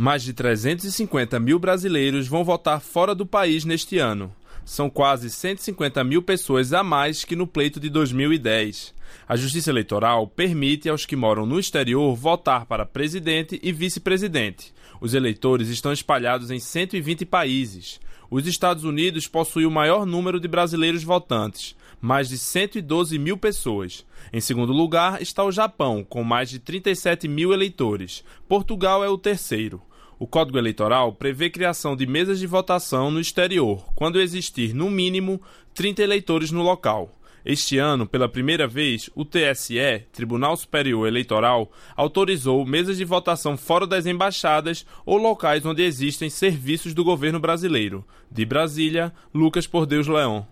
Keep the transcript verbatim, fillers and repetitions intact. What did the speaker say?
Mais de trezentos e cinquenta mil brasileiros vão votar fora do país neste ano. São quase cento e cinquenta mil pessoas a mais que no pleito de dois mil e dez. A Justiça Eleitoral permite aos que moram no exterior votar para presidente e vice-presidente. Os eleitores estão espalhados em cento e vinte países. Os Estados Unidos possuem o maior número de brasileiros votantes, mais de cento e doze mil pessoas. Em segundo lugar está o Japão, com mais de trinta e sete mil eleitores. Portugal é o terceiro. O Código Eleitoral prevê criação de mesas de votação no exterior, quando existir, no mínimo, trinta eleitores no local. Este ano, pela primeira vez, o T S E, Tribunal Superior Eleitoral, autorizou mesas de votação fora das embaixadas ou locais onde existem serviços do governo brasileiro. De Brasília, Lucas Por Deus Leão.